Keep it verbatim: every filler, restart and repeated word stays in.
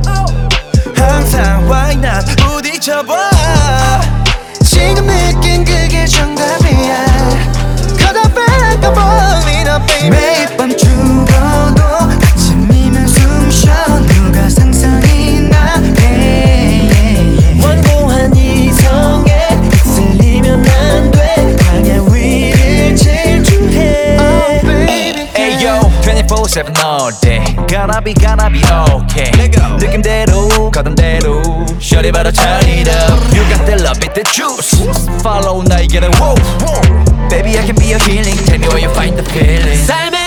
항상 why not 부딪혀봐. 지금 느낀 그게 정답이야. Cause I feel like I'm falling up baby. 매일 밤 죽어도 아침이면 숨쉬어. 누가 상상이 나 yeah, yeah, yeah. 완고한 이성에 휩쓸리면 안 돼. 강한 위를 질주해 oh, baby. Ayo twenty-four seven all day Gotta be gotta be okay 느낌대로 가던대로 Shorty 바로 turn it up You got the love, it the juice Follow 나에게는 wow Baby I can be your healing Tell me where you find the feeling 삶의